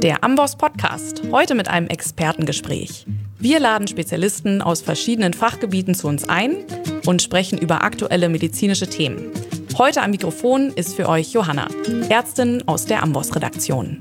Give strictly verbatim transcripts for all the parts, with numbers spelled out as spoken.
Der Amboss Podcast, heute mit einem Expertengespräch. Wir laden Spezialisten aus verschiedenen Fachgebieten zu uns ein und sprechen über aktuelle medizinische Themen. Heute am Mikrofon ist für euch Johanna, Ärztin aus der Amboss-Redaktion.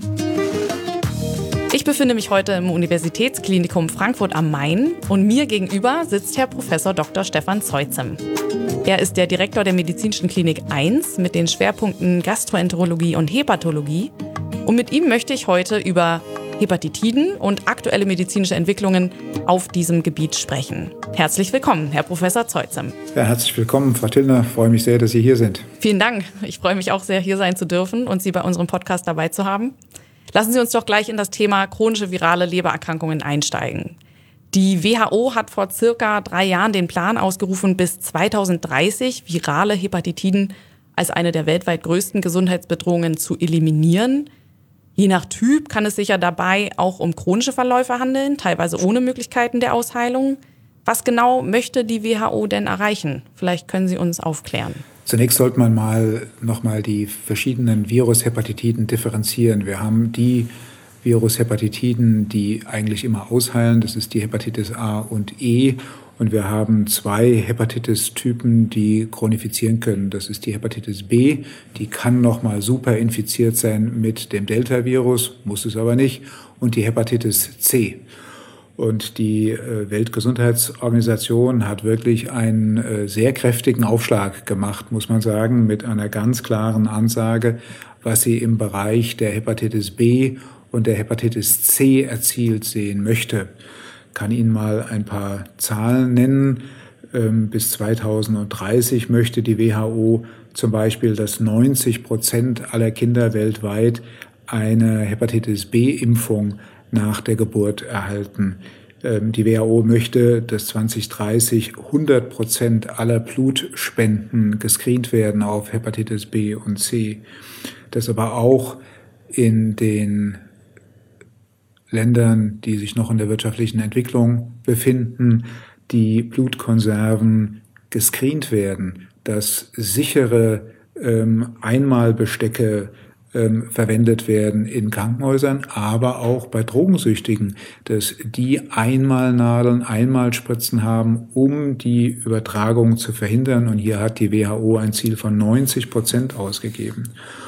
Ich befinde mich heute im Universitätsklinikum Frankfurt am Main und mir gegenüber sitzt Herr Professor Doktor Stefan Zeuzem. Er ist der Direktor der Medizinischen Klinik eins mit den Schwerpunkten Gastroenterologie und Hepatologie. Und mit ihm möchte ich heute über Hepatitiden und aktuelle medizinische Entwicklungen auf diesem Gebiet sprechen. Herzlich willkommen, Herr Professor Zeuzem. Ja, herzlich willkommen, Frau Tillner. Ich freue mich sehr, dass Sie hier sind. Vielen Dank. Ich freue mich auch sehr, hier sein zu dürfen und Sie bei unserem Podcast dabei zu haben. Lassen Sie uns doch gleich in das Thema chronische virale Lebererkrankungen einsteigen. Die W H O hat vor circa drei Jahren den Plan ausgerufen, bis zweitausenddreißig virale Hepatitiden als eine der weltweit größten Gesundheitsbedrohungen zu eliminieren. Je nach Typ kann es sich ja dabei auch um chronische Verläufe handeln, teilweise ohne Möglichkeiten der Ausheilung. Was genau möchte die W H O denn erreichen? Vielleicht können Sie uns aufklären. Zunächst sollte man mal nochmal die verschiedenen Virushepatitiden differenzieren. Wir haben die Virushepatitiden, die eigentlich immer ausheilen. Das ist die Hepatitis A und E. Und wir haben zwei Hepatitis-Typen, die chronifizieren können. Das ist die Hepatitis B. Die kann nochmal super infiziert sein mit dem Delta-Virus, muss es aber nicht. Und die Hepatitis C. Und die Weltgesundheitsorganisation hat wirklich einen sehr kräftigen Aufschlag gemacht, muss man sagen, mit einer ganz klaren Ansage, was sie im Bereich der Hepatitis B und der Hepatitis C erzielt sehen möchte. Ich kann Ihnen mal ein paar Zahlen nennen. Bis zweitausenddreißig möchte die W H O zum Beispiel, dass neunzig Prozent aller Kinder weltweit eine Hepatitis B-Impfung nach der Geburt erhalten. Die W H O möchte, dass zweitausenddreißig hundert Prozent aller Blutspenden gescreent werden auf Hepatitis B und C. Dass aber auch in den Ländern, die sich noch in der wirtschaftlichen Entwicklung befinden, die Blutkonserven gescreent werden, dass sichere ähm, Einmalbestecke ähm, verwendet werden in Krankenhäusern, aber auch bei Drogensüchtigen, dass die Einmalnadeln, Einmalspritzen haben, um die Übertragung zu verhindern. Und hier hat die W H O ein Ziel von neunzig Prozent ausgegeben.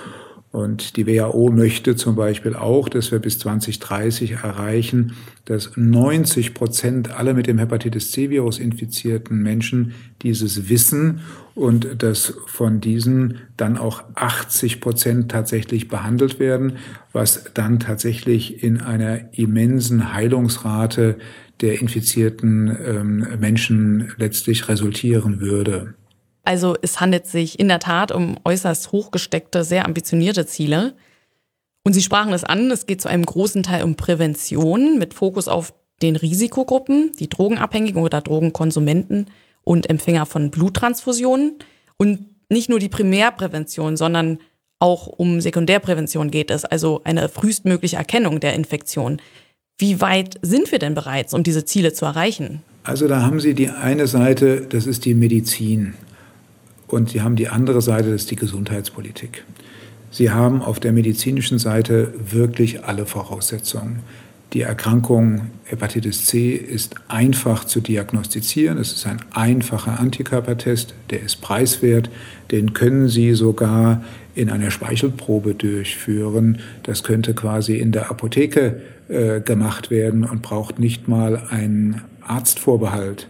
Und die W H O möchte zum Beispiel auch, dass wir bis zweitausenddreißig erreichen, dass neunzig Prozent aller mit dem Hepatitis C-Virus infizierten Menschen dieses wissen und dass von diesen dann auch achtzig Prozent tatsächlich behandelt werden, was dann tatsächlich in einer immensen Heilungsrate der infizierten ähm, Menschen letztlich resultieren würde. Also es handelt sich in der Tat um äußerst hochgesteckte, sehr ambitionierte Ziele. Und Sie sprachen es an, es geht zu einem großen Teil um Prävention mit Fokus auf den Risikogruppen, die Drogenabhängigen oder Drogenkonsumenten und Empfänger von Bluttransfusionen. Und nicht nur die Primärprävention, sondern auch um Sekundärprävention geht es, also eine frühestmögliche Erkennung der Infektion. Wie weit sind wir denn bereits, um diese Ziele zu erreichen? Also da haben Sie die eine Seite, das ist die Medizin. Und Sie haben die andere Seite, das ist die Gesundheitspolitik. Sie haben auf der medizinischen Seite wirklich alle Voraussetzungen. Die Erkrankung Hepatitis C ist einfach zu diagnostizieren. Es ist ein einfacher Antikörpertest, der ist preiswert. Den können Sie sogar in einer Speichelprobe durchführen. Das könnte quasi in der Apotheke äh, gemacht werden und braucht nicht mal einen Arztvorbehalt.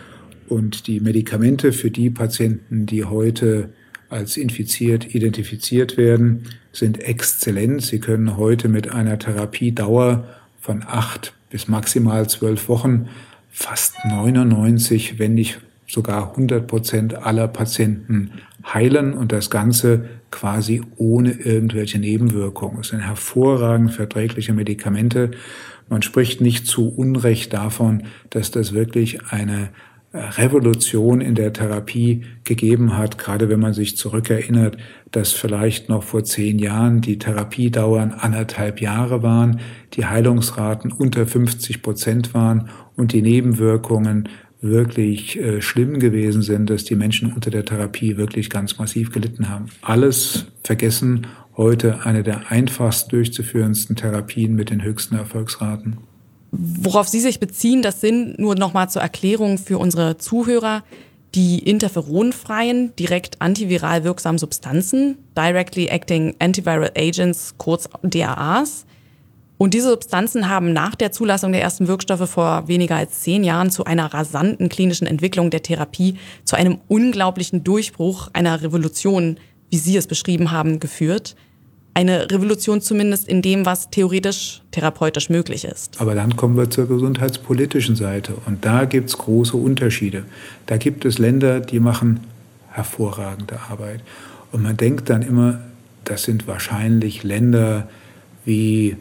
Und die Medikamente für die Patienten, die heute als infiziert identifiziert werden, sind exzellent. Sie können heute mit einer Therapiedauer von acht bis maximal zwölf Wochen fast neunundneunzig, wenn nicht sogar hundert Prozent aller Patienten heilen und das Ganze quasi ohne irgendwelche Nebenwirkungen. Es sind hervorragend verträgliche Medikamente. Man spricht nicht zu Unrecht davon, dass das wirklich eine Revolution in der Therapie gegeben hat, gerade wenn man sich zurückerinnert, dass vielleicht noch vor zehn Jahren die Therapiedauern anderthalb Jahre waren, die Heilungsraten unter fünfzig Prozent waren und die Nebenwirkungen wirklich äh, schlimm gewesen sind, dass die Menschen unter der Therapie wirklich ganz massiv gelitten haben. Alles vergessen heute eine der einfachst durchzuführendsten Therapien mit den höchsten Erfolgsraten. Worauf Sie sich beziehen, das sind nur noch mal zur Erklärung für unsere Zuhörer die interferonfreien, direkt antiviral wirksamen Substanzen, Directly Acting Antiviral Agents, kurz D A As. Und diese Substanzen haben nach der Zulassung der ersten Wirkstoffe vor weniger als zehn Jahren zu einer rasanten klinischen Entwicklung der Therapie, zu einem unglaublichen Durchbruch, einer Revolution, wie Sie es beschrieben haben, geführt. Eine Revolution zumindest in dem, was theoretisch therapeutisch möglich ist. Aber dann kommen wir zur gesundheitspolitischen Seite. Und da gibt es große Unterschiede. Da gibt es Länder, die machen hervorragende Arbeit. Und man denkt dann immer, das sind wahrscheinlich Länder wie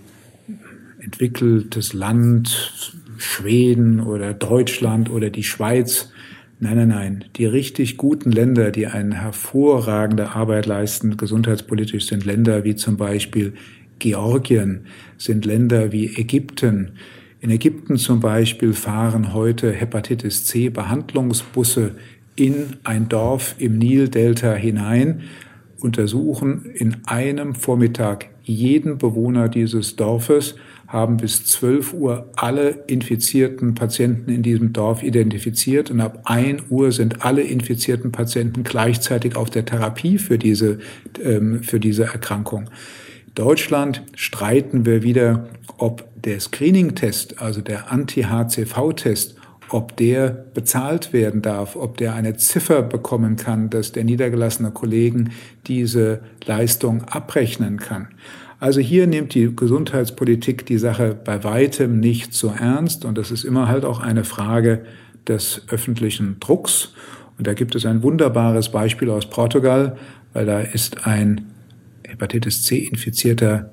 entwickeltes Land, Schweden oder Deutschland oder die Schweiz. Nein, nein, nein. Die richtig guten Länder, die eine hervorragende Arbeit leisten, gesundheitspolitisch, sind Länder wie zum Beispiel Georgien, sind Länder wie Ägypten. In Ägypten zum Beispiel fahren heute Hepatitis C Behandlungsbusse in ein Dorf im Nildelta hinein, untersuchen in einem Vormittag jeden Bewohner dieses Dorfes, haben bis zwölf Uhr alle infizierten Patienten in diesem Dorf identifiziert und ab ein Uhr sind alle infizierten Patienten gleichzeitig auf der Therapie für diese, ähm, für diese Erkrankung. In Deutschland streiten wir wieder, ob der Screening-Test, also der Anti-H C V-Test, ob der bezahlt werden darf, ob der eine Ziffer bekommen kann, dass der niedergelassene Kollegen diese Leistung abrechnen kann. Also hier nimmt die Gesundheitspolitik die Sache bei weitem nicht so ernst und das ist immer halt auch eine Frage des öffentlichen Drucks. Und da gibt es ein wunderbares Beispiel aus Portugal, weil da ist ein Hepatitis C-infizierter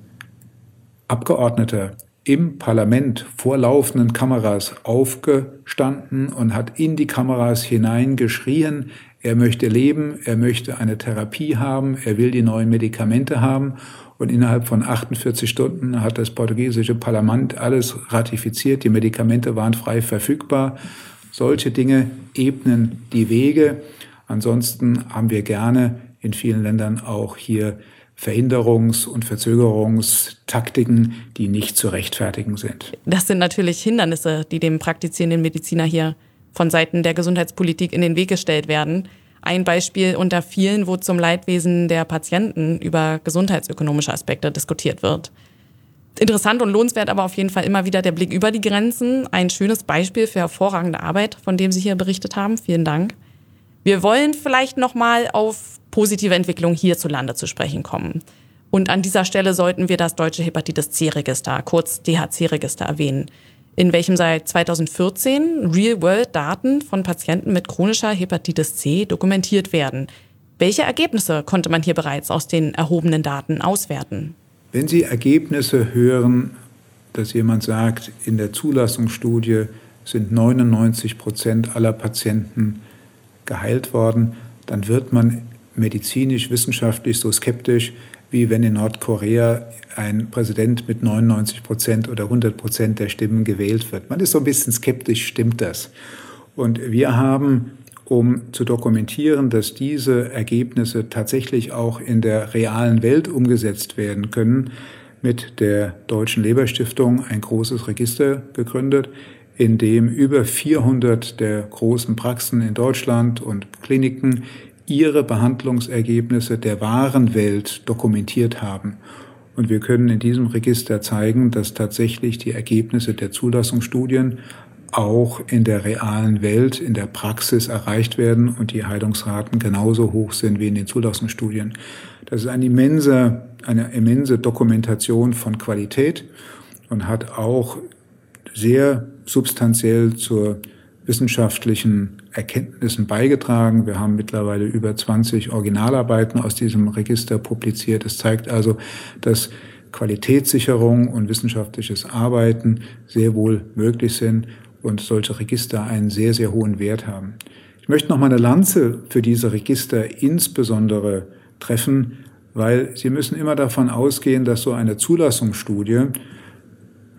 Abgeordneter im Parlament vor laufenden Kameras aufgestanden und hat in die Kameras hineingeschrien, er möchte leben, er möchte eine Therapie haben, er will die neuen Medikamente haben. Und innerhalb von achtundvierzig Stunden hat das portugiesische Parlament alles ratifiziert, die Medikamente waren frei verfügbar. Solche Dinge ebnen die Wege. Ansonsten haben wir gerne in vielen Ländern auch hier Verhinderungs- und Verzögerungstaktiken, die nicht zu rechtfertigen sind. Das sind natürlich Hindernisse, die dem praktizierenden Mediziner hier von Seiten der Gesundheitspolitik in den Weg gestellt werden. Ein Beispiel unter vielen, wo zum Leidwesen der Patienten über gesundheitsökonomische Aspekte diskutiert wird. Interessant und lohnenswert aber auf jeden Fall immer wieder der Blick über die Grenzen. Ein schönes Beispiel für hervorragende Arbeit, von dem Sie hier berichtet haben. Vielen Dank. Wir wollen vielleicht noch mal auf positive Entwicklung hierzulande zu sprechen kommen. Und an dieser Stelle sollten wir das deutsche Hepatitis-C-Register, kurz D H C-Register, erwähnen, in welchem seit zweitausendvierzehn Real-World-Daten von Patienten mit chronischer Hepatitis C dokumentiert werden. Welche Ergebnisse konnte man hier bereits aus den erhobenen Daten auswerten? Wenn Sie Ergebnisse hören, dass jemand sagt, in der Zulassungsstudie sind neunundneunzig Prozent aller Patienten geheilt worden, dann wird man medizinisch, wissenschaftlich so skeptisch, wie wenn in Nordkorea ein Präsident mit neunundneunzig Prozent oder hundert Prozent der Stimmen gewählt wird. Man ist so ein bisschen skeptisch, stimmt das? Und wir haben, um zu dokumentieren, dass diese Ergebnisse tatsächlich auch in der realen Welt umgesetzt werden können, mit der Deutschen Leberstiftung ein großes Register gegründet, in dem über vierhundert der großen Praxen in Deutschland und Kliniken ihre Behandlungsergebnisse der wahren Welt dokumentiert haben. Und wir können in diesem Register zeigen, dass tatsächlich die Ergebnisse der Zulassungsstudien auch in der realen Welt, in der Praxis erreicht werden und die Heilungsraten genauso hoch sind wie in den Zulassungsstudien. Das ist eine immense, eine immense Dokumentation von Qualität und hat auch sehr substanziell zur wissenschaftlichen Erkenntnissen beigetragen. Wir haben mittlerweile über zwanzig Originalarbeiten aus diesem Register publiziert. Es zeigt also, dass Qualitätssicherung und wissenschaftliches Arbeiten sehr wohl möglich sind und solche Register einen sehr, sehr hohen Wert haben. Ich möchte noch mal eine Lanze für diese Register insbesondere treffen, weil Sie müssen immer davon ausgehen, dass so eine Zulassungsstudie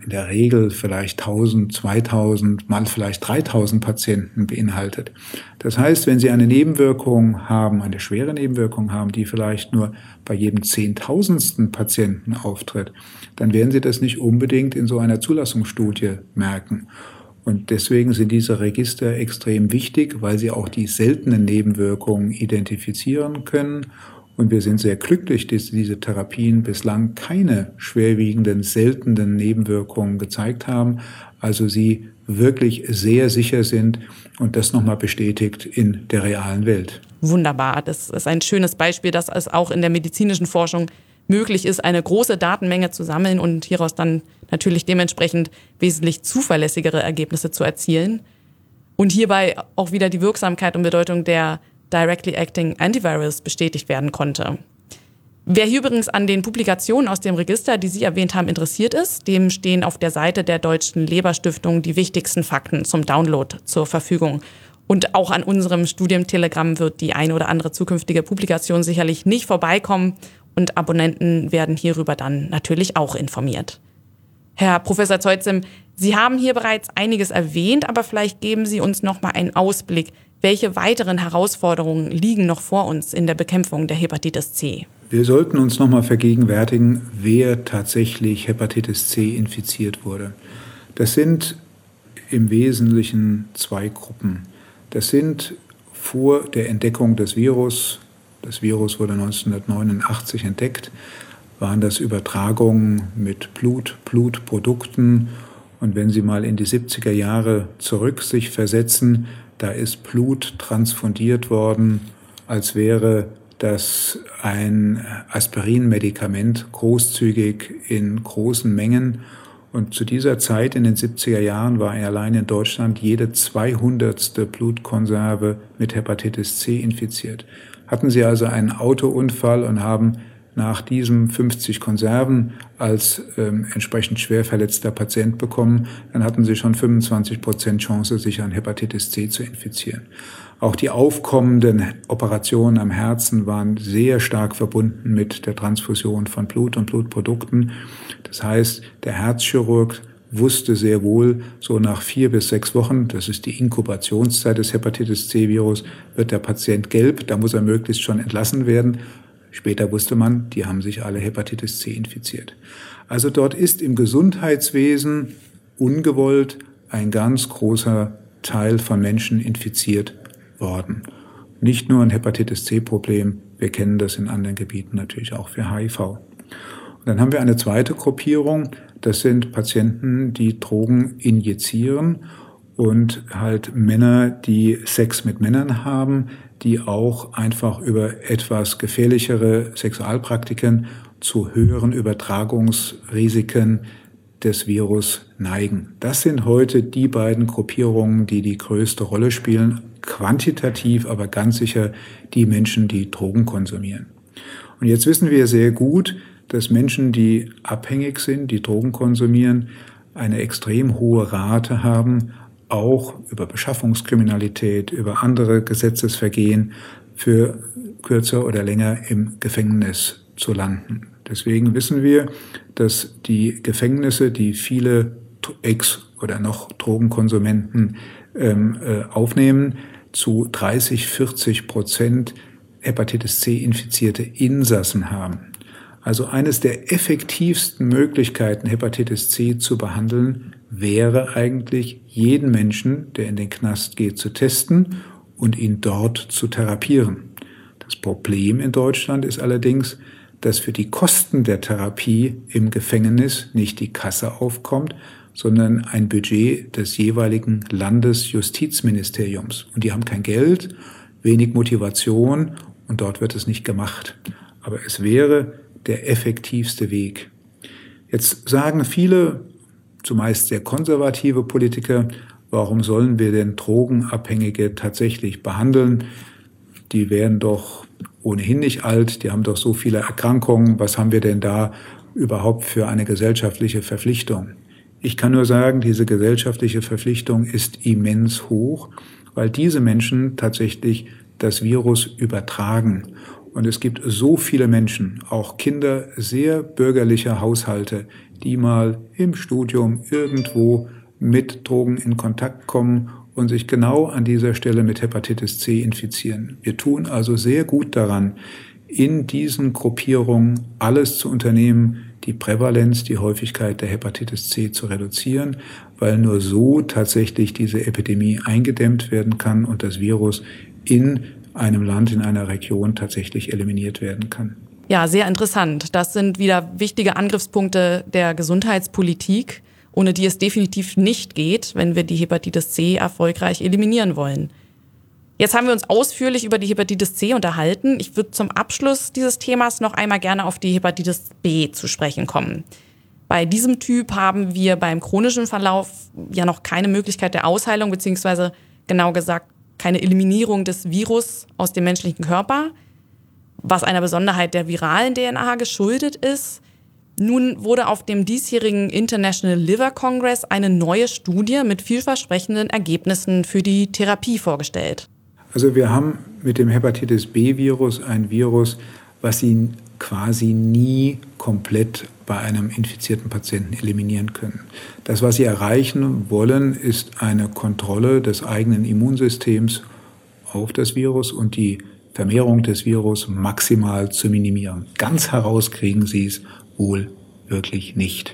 in der Regel vielleicht tausend, zweitausend, mal vielleicht dreitausend Patienten beinhaltet. Das heißt, wenn Sie eine Nebenwirkung haben, eine schwere Nebenwirkung haben, die vielleicht nur bei jedem zehntausendsten Patienten auftritt, dann werden Sie das nicht unbedingt in so einer Zulassungsstudie merken. Und deswegen sind diese Register extrem wichtig, weil sie auch die seltenen Nebenwirkungen identifizieren können. Und wir sind sehr glücklich, dass diese Therapien bislang keine schwerwiegenden, seltenen Nebenwirkungen gezeigt haben. Also sie wirklich sehr sicher sind und das nochmal bestätigt in der realen Welt. Wunderbar. Das ist ein schönes Beispiel, dass es auch in der medizinischen Forschung möglich ist, eine große Datenmenge zu sammeln und hieraus dann natürlich dementsprechend wesentlich zuverlässigere Ergebnisse zu erzielen. Und hierbei auch wieder die Wirksamkeit und Bedeutung der Directly Acting Antivirals bestätigt werden konnte. Wer hier übrigens an den Publikationen aus dem Register, die Sie erwähnt haben, interessiert ist, dem stehen auf der Seite der Deutschen Leberstiftung die wichtigsten Fakten zum Download zur Verfügung. Und auch an unserem Studium-Telegramm wird die eine oder andere zukünftige Publikation sicherlich nicht vorbeikommen und Abonnenten werden hierüber dann natürlich auch informiert. Herr Professor Zeutsim, Sie haben hier bereits einiges erwähnt, aber vielleicht geben Sie uns noch mal einen Ausblick. Welche weiteren Herausforderungen liegen noch vor uns in der Bekämpfung der Hepatitis C? Wir sollten uns noch mal vergegenwärtigen, wer tatsächlich Hepatitis C infiziert wurde. Das sind im Wesentlichen zwei Gruppen. Das sind vor der Entdeckung des Virus, das Virus wurde neunzehnhundertneunundachtzig entdeckt, waren das Übertragungen mit Blut, Blutprodukten. Und wenn Sie mal in die siebziger Jahre zurück sich versetzen, da ist Blut transfundiert worden, als wäre das ein Aspirinmedikament, großzügig in großen Mengen. Und zu dieser Zeit in den siebziger Jahren war allein in Deutschland jede zweihundertste Blutkonserve mit Hepatitis C infiziert. Hatten Sie also einen Autounfall und haben nach diesem fünfzig Konserven als ähm, entsprechend schwer verletzter Patient bekommen, dann hatten Sie schon fünfundzwanzig Prozent Chance, sich an Hepatitis C zu infizieren. Auch die aufkommenden Operationen am Herzen waren sehr stark verbunden mit der Transfusion von Blut und Blutprodukten. Das heißt, der Herzchirurg wusste sehr wohl, so nach vier bis sechs Wochen, das ist die Inkubationszeit des Hepatitis C-Virus, wird der Patient gelb, da muss er möglichst schon entlassen werden. Später wusste man, die haben sich alle Hepatitis C infiziert. Also dort ist im Gesundheitswesen ungewollt ein ganz großer Teil von Menschen infiziert worden. Nicht nur ein Hepatitis C-Problem, wir kennen das in anderen Gebieten natürlich auch für H I V. Und dann haben wir eine zweite Gruppierung, das sind Patienten, die Drogen injizieren und halt Männer, die Sex mit Männern haben, die auch einfach über etwas gefährlichere Sexualpraktiken zu höheren Übertragungsrisiken des Virus neigen. Das sind heute die beiden Gruppierungen, die die größte Rolle spielen, quantitativ, aber ganz sicher die Menschen, die Drogen konsumieren. Und jetzt wissen wir sehr gut, dass Menschen, die abhängig sind, die Drogen konsumieren, eine extrem hohe Rate haben, auch über Beschaffungskriminalität, über andere Gesetzesvergehen für kürzer oder länger im Gefängnis zu landen. Deswegen wissen wir, dass die Gefängnisse, die viele Ex- oder noch Drogenkonsumenten ähm, äh, aufnehmen, zu dreißig, vierzig Prozent Hepatitis C-infizierte Insassen haben. Also eines der effektivsten Möglichkeiten, Hepatitis C zu behandeln, wäre eigentlich, jeden Menschen, der in den Knast geht, zu testen und ihn dort zu therapieren. Das Problem in Deutschland ist allerdings, dass für die Kosten der Therapie im Gefängnis nicht die Kasse aufkommt, sondern ein Budget des jeweiligen Landesjustizministeriums. Und die haben kein Geld, wenig Motivation und dort wird es nicht gemacht. Aber es wäre der effektivste Weg. Jetzt sagen viele, zumeist sehr konservative Politiker, warum sollen wir denn Drogenabhängige tatsächlich behandeln? Die werden doch ohnehin nicht alt, die haben doch so viele Erkrankungen, was haben wir denn da überhaupt für eine gesellschaftliche Verpflichtung? Ich kann nur sagen, diese gesellschaftliche Verpflichtung ist immens hoch, weil diese Menschen tatsächlich das Virus übertragen. Und es gibt so viele Menschen, auch Kinder sehr bürgerlicher Haushalte, die mal im Studium irgendwo mit Drogen in Kontakt kommen und sich genau an dieser Stelle mit Hepatitis C infizieren. Wir tun also sehr gut daran, in diesen Gruppierungen alles zu unternehmen, die Prävalenz, die Häufigkeit der Hepatitis C zu reduzieren, weil nur so tatsächlich diese Epidemie eingedämmt werden kann und das Virus in einem Land, in einer Region tatsächlich eliminiert werden kann. Ja, sehr interessant. Das sind wieder wichtige Angriffspunkte der Gesundheitspolitik, ohne die es definitiv nicht geht, wenn wir die Hepatitis C erfolgreich eliminieren wollen. Jetzt haben wir uns ausführlich über die Hepatitis C unterhalten. Ich würde zum Abschluss dieses Themas noch einmal gerne auf die Hepatitis B zu sprechen kommen. Bei diesem Typ haben wir beim chronischen Verlauf ja noch keine Möglichkeit der Ausheilung, beziehungsweise genau gesagt keine Eliminierung des Virus aus dem menschlichen Körper, was einer Besonderheit der viralen D N A geschuldet ist. Nun wurde auf dem diesjährigen International Liver Congress eine neue Studie mit vielversprechenden Ergebnissen für die Therapie vorgestellt. Also wir haben mit dem Hepatitis B-Virus ein Virus, was Sie quasi nie komplett bei einem infizierten Patienten eliminieren können. Das, was Sie erreichen wollen, ist eine Kontrolle des eigenen Immunsystems auf das Virus und die Vermehrung des Virus maximal zu minimieren. Ganz herauskriegen Sie es wohl wirklich nicht.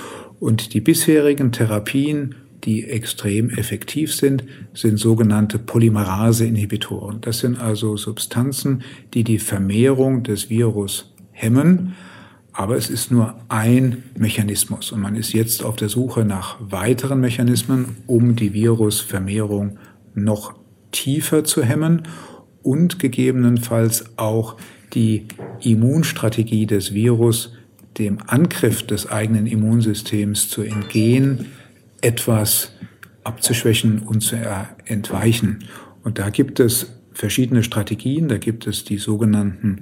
Und die bisherigen Therapien, die extrem effektiv sind, sind sogenannte Polymerase-Inhibitoren. Das sind also Substanzen, die die Vermehrung des Virus hemmen, aber es ist nur ein Mechanismus. Und man ist jetzt auf der Suche nach weiteren Mechanismen, um die Virusvermehrung noch tiefer zu hemmen und gegebenenfalls auch die Immunstrategie des Virus, dem Angriff des eigenen Immunsystems zu entgehen, etwas abzuschwächen und zu entweichen. Und da gibt es verschiedene Strategien. Da gibt es die sogenannten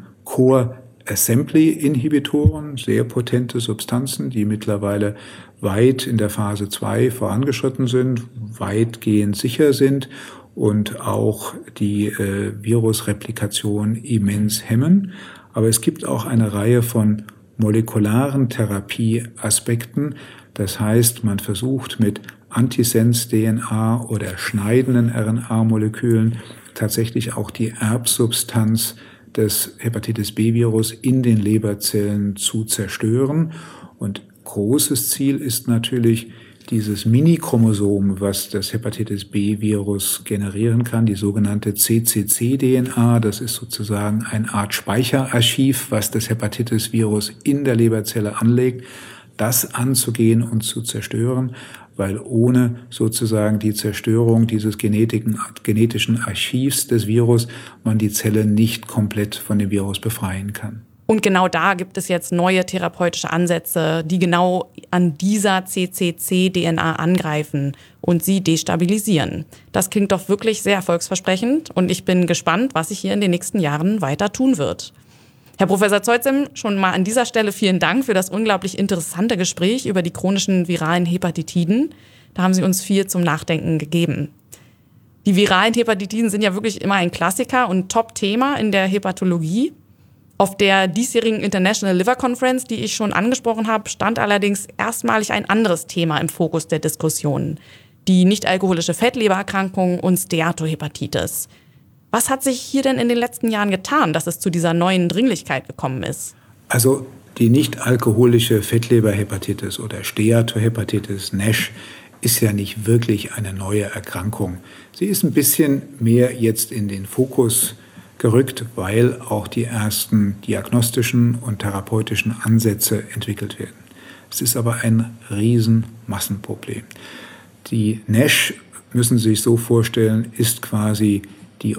Core-Assembly-Inhibitoren, sehr potente Substanzen, die mittlerweile weit in der Phase zwei vorangeschritten sind, weitgehend sicher sind und auch die äh, Virusreplikation immens hemmen. Aber es gibt auch eine Reihe von molekularen Therapieaspekten. Das heißt, man versucht mit Antisens-D N A oder schneidenden R N A-Molekülen tatsächlich auch die Erbsubstanz des Hepatitis B-Virus in den Leberzellen zu zerstören. Und großes Ziel ist natürlich dieses Mini-Chromosom, was das Hepatitis B-Virus generieren kann, die sogenannte C C C-D N A. Das ist sozusagen eine Art Speicherarchiv, was das Hepatitis-Virus in der Leberzelle anlegt, das anzugehen und zu zerstören, weil ohne sozusagen die Zerstörung dieses genetischen Archivs des Virus man die Zelle nicht komplett von dem Virus befreien kann. Und genau da gibt es jetzt neue therapeutische Ansätze, die genau an dieser C C C-D N A angreifen und sie destabilisieren. Das klingt doch wirklich sehr erfolgsversprechend und ich bin gespannt, was sich hier in den nächsten Jahren weiter tun wird. Herr Professor Zeutsim, schon mal an dieser Stelle vielen Dank für das unglaublich interessante Gespräch über die chronischen viralen Hepatitiden. Da haben Sie uns viel zum Nachdenken gegeben. Die viralen Hepatitiden sind ja wirklich immer ein Klassiker und Top-Thema in der Hepatologie. Auf der diesjährigen International Liver Conference, die ich schon angesprochen habe, stand allerdings erstmalig ein anderes Thema im Fokus der Diskussion: die nichtalkoholische Fettlebererkrankung und Steatohepatitis. Was hat sich hier denn in den letzten Jahren getan, dass es zu dieser neuen Dringlichkeit gekommen ist? Also die nichtalkoholische Fettleberhepatitis oder Steatohepatitis, NASH, ist ja nicht wirklich eine neue Erkrankung. Sie ist ein bisschen mehr jetzt in den Fokus gerückt, weil auch die ersten diagnostischen und therapeutischen Ansätze entwickelt werden. Es ist aber ein Riesenmassenproblem. Die NASH, müssen Sie sich so vorstellen, ist quasi die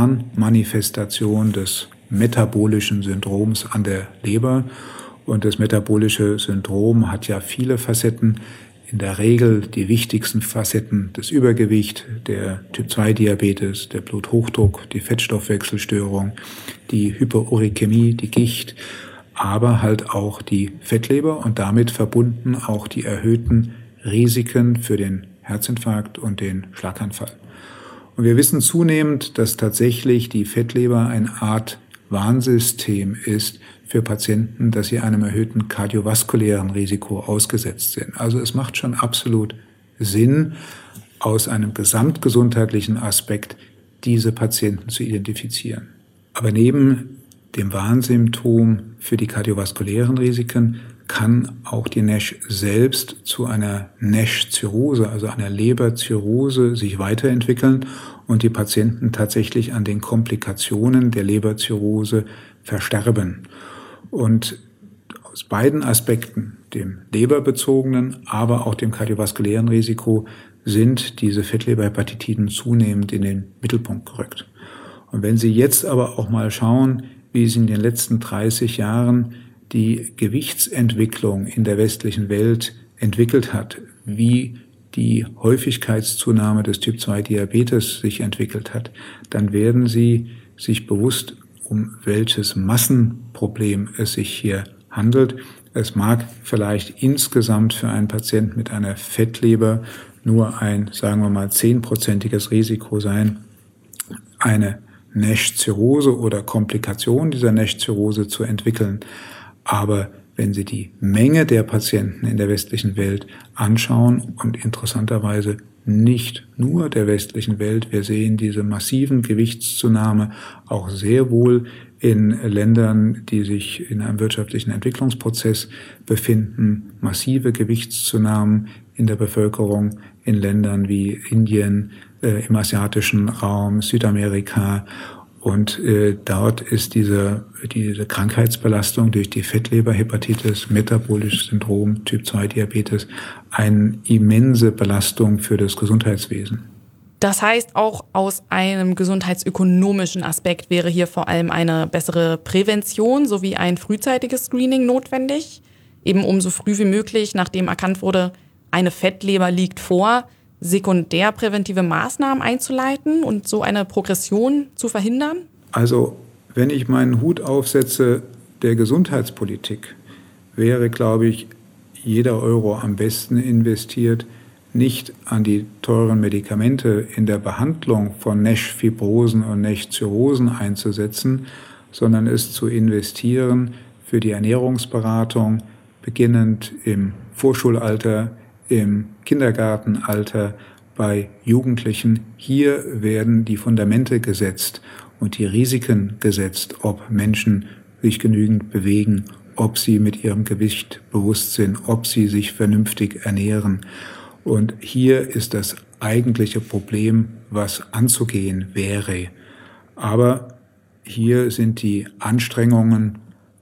Organmanifestation des metabolischen Syndroms an der Leber. Und das metabolische Syndrom hat ja viele Facetten. In der Regel die wichtigsten Facetten: das Übergewicht, der Typ zwei Diabetes, der Bluthochdruck, die Fettstoffwechselstörung, die Hyperurikämie, die Gicht, aber halt auch die Fettleber und damit verbunden auch die erhöhten Risiken für den Herzinfarkt und den Schlaganfall. Und wir wissen zunehmend, dass tatsächlich die Fettleber eine Art Warnsystem ist für Patienten, dass sie einem erhöhten kardiovaskulären Risiko ausgesetzt sind. Also es macht schon absolut Sinn, aus einem gesamtgesundheitlichen Aspekt diese Patienten zu identifizieren. Aber neben dem Warnsymptom für die kardiovaskulären Risiken kann auch die NASH selbst zu einer NASH-Zirrhose, also einer Leberzirrhose, sich weiterentwickeln und die Patienten tatsächlich an den Komplikationen der Leberzirrhose versterben. Und aus beiden Aspekten, dem leberbezogenen, aber auch dem kardiovaskulären Risiko, sind diese Fettleberhepatitiden zunehmend in den Mittelpunkt gerückt. Und wenn Sie jetzt aber auch mal schauen, wie sich in den letzten dreißig Jahren die Gewichtsentwicklung in der westlichen Welt entwickelt hat, wie die Häufigkeitszunahme des Typ zwei Diabetes sich entwickelt hat, dann werden Sie sich bewusst, um welches Massenproblem es sich hier handelt. Es mag vielleicht insgesamt für einen Patienten mit einer Fettleber nur ein, sagen wir mal, zehnprozentiges Risiko sein, eine NASH-Zirrhose oder Komplikation dieser NASH-Zirrhose zu entwickeln. Aber wenn Sie die Menge der Patienten in der westlichen Welt anschauen und interessanterweise nicht nur der westlichen Welt, wir sehen diese massiven Gewichtszunahme auch sehr wohl in Ländern, die sich in einem wirtschaftlichen Entwicklungsprozess befinden, massive Gewichtszunahmen in der Bevölkerung in Ländern wie Indien, äh, im asiatischen Raum, Südamerika. Und äh, dort ist diese, diese Krankheitsbelastung durch die Fettleberhepatitis, metabolisches Syndrom, Typ zwei Diabetes, eine immense Belastung für das Gesundheitswesen. Das heißt, auch aus einem gesundheitsökonomischen Aspekt wäre hier vor allem eine bessere Prävention sowie ein frühzeitiges Screening notwendig. Eben um so früh wie möglich, nachdem erkannt wurde, eine Fettleber liegt vor, sekundärpräventive Maßnahmen einzuleiten und so eine Progression zu verhindern? Also, wenn ich meinen Hut aufsetze der Gesundheitspolitik, wäre, glaube ich, jeder Euro am besten investiert, nicht an die teuren Medikamente in der Behandlung von NASH-Fibrosen und NASH-Zirrhosen einzusetzen, sondern es zu investieren für die Ernährungsberatung, beginnend im Vorschulalter, im Kindergartenalter, bei Jugendlichen. Hier werden die Fundamente gesetzt und die Risiken gesetzt, ob Menschen sich genügend bewegen, ob sie mit ihrem Gewicht bewusst sind, ob sie sich vernünftig ernähren. Und hier ist das eigentliche Problem, was anzugehen wäre. Aber hier sind die Anstrengungen,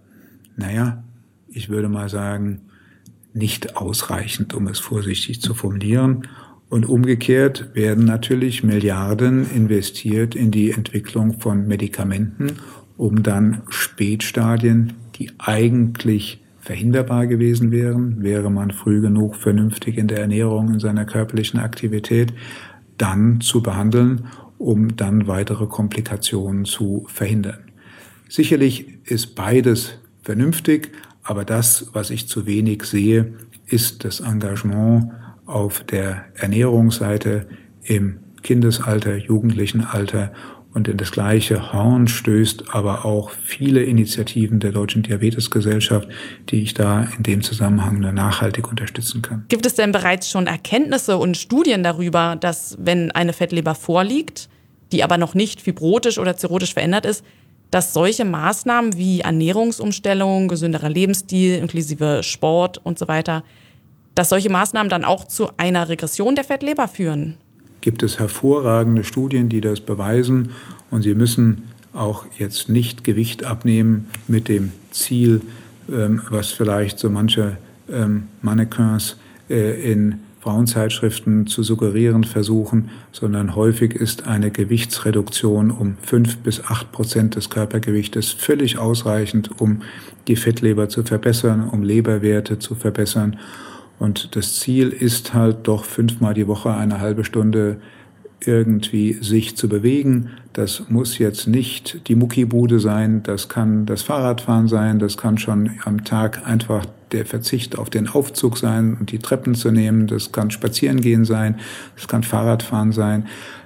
naja, ich würde mal sagen, nicht ausreichend, um es vorsichtig zu formulieren. Und umgekehrt werden natürlich Milliarden investiert in die Entwicklung von Medikamenten, um dann Spätstadien, die eigentlich verhinderbar gewesen wären, wäre man früh genug vernünftig in der Ernährung, in seiner körperlichen Aktivität, dann zu behandeln, um dann weitere Komplikationen zu verhindern. Sicherlich ist beides vernünftig, aber das, was ich zu wenig sehe, ist das Engagement auf der Ernährungsseite im Kindesalter, Jugendlichenalter. Und in das gleiche Horn stößt aber auch viele Initiativen der Deutschen Diabetesgesellschaft, die ich da in dem Zusammenhang nur nachhaltig unterstützen kann. Gibt es denn bereits schon Erkenntnisse und Studien darüber, dass wenn eine Fettleber vorliegt, die aber noch nicht fibrotisch oder zirrhotisch verändert ist, dass solche Maßnahmen wie Ernährungsumstellung, gesünderer Lebensstil inklusive Sport und so weiter, dass solche Maßnahmen dann auch zu einer Regression der Fettleber führen? Gibt es hervorragende Studien, die das beweisen. Und Sie müssen auch jetzt nicht Gewicht abnehmen mit dem Ziel, ähm, was vielleicht so manche ähm, Mannequins äh, in Frauenzeitschriften zu suggerieren versuchen, sondern häufig ist eine Gewichtsreduktion um fünf bis acht Prozent des Körpergewichtes völlig ausreichend, um die Fettleber zu verbessern, um Leberwerte zu verbessern. Und das Ziel ist halt doch fünfmal die Woche eine halbe Stunde irgendwie sich zu bewegen. Das muss jetzt nicht die Muckibude sein, das kann das Fahrradfahren sein, das kann schon am Tag einfach der Verzicht auf den Aufzug sein und die Treppen zu nehmen, das kann Spazierengehen sein, das kann Fahrradfahren sein.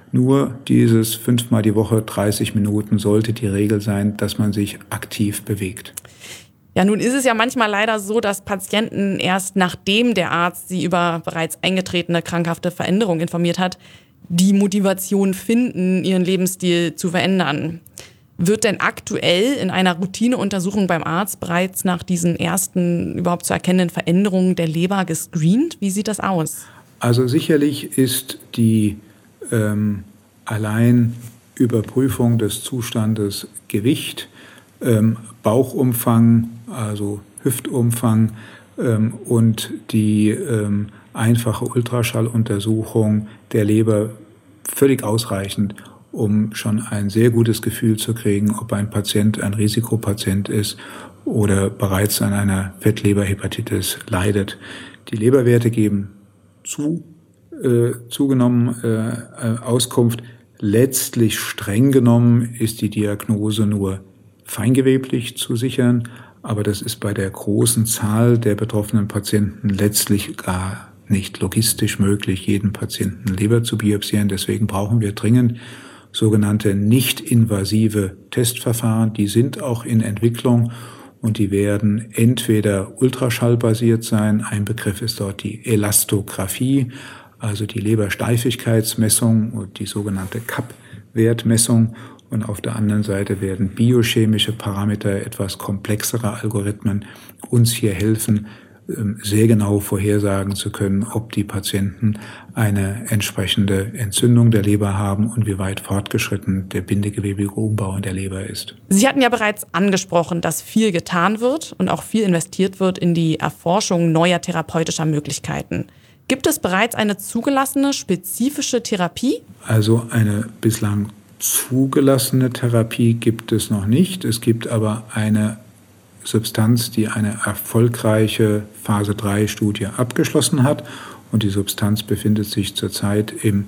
Nur dieses fünfmal die Woche dreißig Minuten sollte die Regel sein, dass man sich aktiv bewegt. Ja, nun ist es ja manchmal leider so, dass Patienten erst nachdem der Arzt sie über bereits eingetretene krankhafte Veränderungen informiert hat, die Motivation finden, ihren Lebensstil zu verändern. Wird denn aktuell in einer Routineuntersuchung beim Arzt bereits nach diesen ersten überhaupt zu erkennenden Veränderungen der Leber gescreent? Wie sieht das aus? Also sicherlich ist die ähm, allein Überprüfung des Zustandes Gewicht, ähm, Bauchumfang, also Hüftumfang ähm, und die ähm, einfache Ultraschalluntersuchung der Leber völlig ausreichend, um schon ein sehr gutes Gefühl zu kriegen, ob ein Patient ein Risikopatient ist oder bereits an einer Fettleberhepatitis leidet. Die Leberwerte geben zu, äh, zugenommen äh, Auskunft. Letztlich streng genommen ist die Diagnose nur feingeweblich zu sichern, aber das ist bei der großen Zahl der betroffenen Patienten letztlich gar nicht logistisch möglich, jeden Patienten Leber zu biopsieren. Deswegen brauchen wir dringend sogenannte nicht-invasive Testverfahren. Die sind auch in Entwicklung und die werden entweder ultraschallbasiert sein. Ein Begriff ist dort die Elastographie, also die Lebersteifigkeitsmessung und die sogenannte C A P-Wertmessung. Und auf der anderen Seite werden biochemische Parameter, etwas komplexere Algorithmen uns hier helfen, sehr genau vorhersagen zu können, ob die Patienten eine entsprechende Entzündung der Leber haben und wie weit fortgeschritten der bindegewebige Umbau in der Leber ist. Sie hatten ja bereits angesprochen, dass viel getan wird und auch viel investiert wird in die Erforschung neuer therapeutischer Möglichkeiten. Gibt es bereits eine zugelassene spezifische Therapie? Also eine bislang zugelassene Therapie gibt es noch nicht. Es gibt aber eine Substanz, die eine erfolgreiche Phase drei Studie abgeschlossen hat. Und die Substanz befindet sich zurzeit im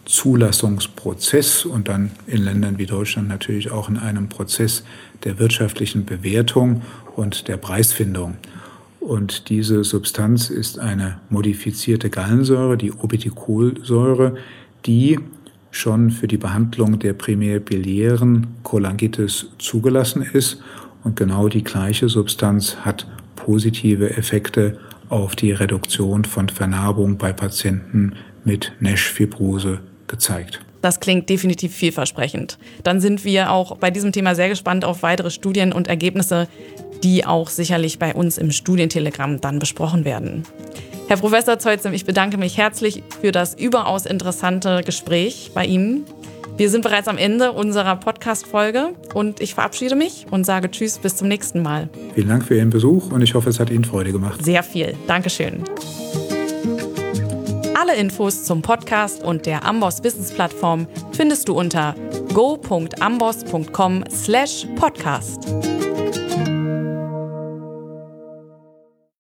Zulassungsprozess und dann in Ländern wie Deutschland natürlich auch in einem Prozess der wirtschaftlichen Bewertung und der Preisfindung. Und diese Substanz ist eine modifizierte Gallensäure, die Obeticolsäure, die schon für die Behandlung der primär biliären Cholangitis zugelassen ist. Und genau die gleiche Substanz hat positive Effekte auf die Reduktion von Vernarbung bei Patienten mit Nash-Fibrose gezeigt. Das klingt definitiv vielversprechend. Dann sind wir auch bei diesem Thema sehr gespannt auf weitere Studien und Ergebnisse, die auch sicherlich bei uns im Studientelegramm dann besprochen werden. Herr Professor Zeuzem, ich bedanke mich herzlich für das überaus interessante Gespräch bei Ihnen. Wir sind bereits am Ende unserer Podcast-Folge und ich verabschiede mich und sage Tschüss, bis zum nächsten Mal. Vielen Dank für Ihren Besuch und ich hoffe, es hat Ihnen Freude gemacht. Sehr viel. Dankeschön. Alle Infos zum Podcast und der Amboss Wissensplattform findest du unter go punkt amboss punkt com slash podcast.